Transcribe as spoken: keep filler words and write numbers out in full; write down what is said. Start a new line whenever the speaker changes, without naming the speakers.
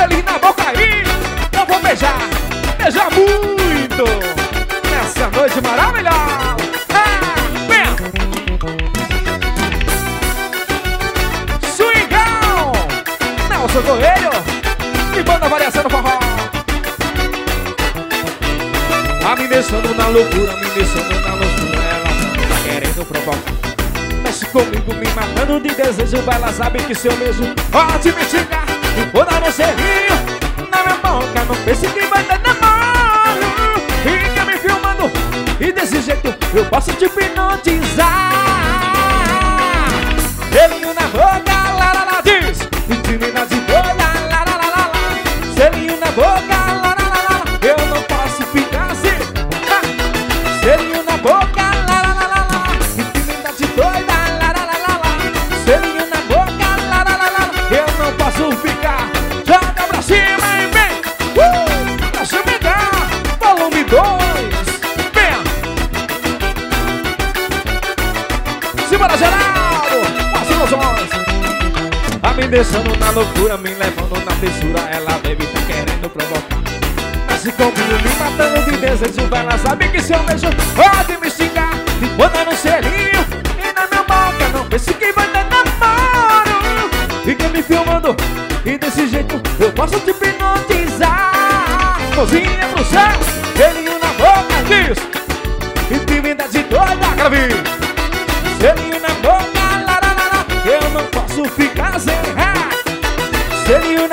selinho na boca aí. Eu vou beijar, beijar muito nessa noite maravilhosa. Ah, vem! Swingão! Nelson Coelho e banda variação no forró. Tá me deixando na loucura, me deixando na loucura. Ela tá querendo provocar. Mexe comigo, me matando de desejo. Ela sabe que se eu mesmo pode me xingar. E vou dar um selinho na minha boca. Não pense que vai dar namoro. Fica me filmando e desse jeito eu posso te hipnotizar. Selinho na boca, lá lá lá diz. Intimidade toda, lá lá lá lá lá. Selinho na boca, lá lá lá lá. Eu não posso ficar assim. Ha! Selinho na boca, lá lá lá lá lá. Intimidade doida, lá lá lá lá lá. Selinho na boca, lá lá lá lá. Eu não posso ficar. Joga pra cima e vem. Uh! Pra cima e cá. Volume dois. Vem. Simbora, Geraldo. Passa nos olhos. Tá me deixando na loucura, me levando na fissura. Ela deve tá querendo provocar. Mexe comigo, me matando de desejo. Ela sabe que se eu beijo pode me xingar. E bota no selinho e na minha boca. Não pense que vai dar namoro. Fica me filmando e desse jeito eu posso te hipnotizar. Cozinha pro céu, selinho na boca, diz. Intimidade doida, quero vir. Selinho na boca, lá lá lá lá. Eu não posso ficar sem ré. Selinho na